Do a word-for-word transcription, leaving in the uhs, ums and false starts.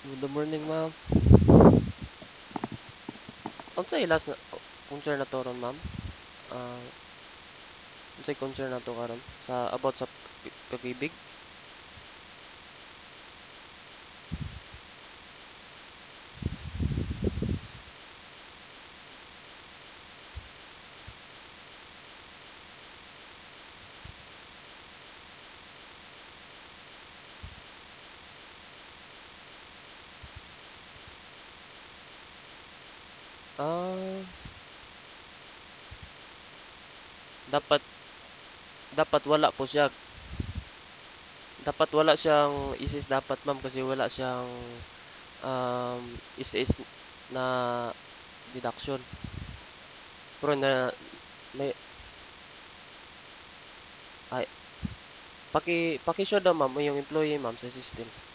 Good morning, ma'am. Unsay last na concern na to ron, ma'am? Ah, unsay concern na to karon sa about sa pi- pag-ibig? Ah, dapat dapat wala po siya. Dapat wala siyang isis dapat, ma'am, kasi wala siyang um is-is na deduction. Pero na may ay paki paki-show daw, ma'am, yung employee, ma'am, sa system.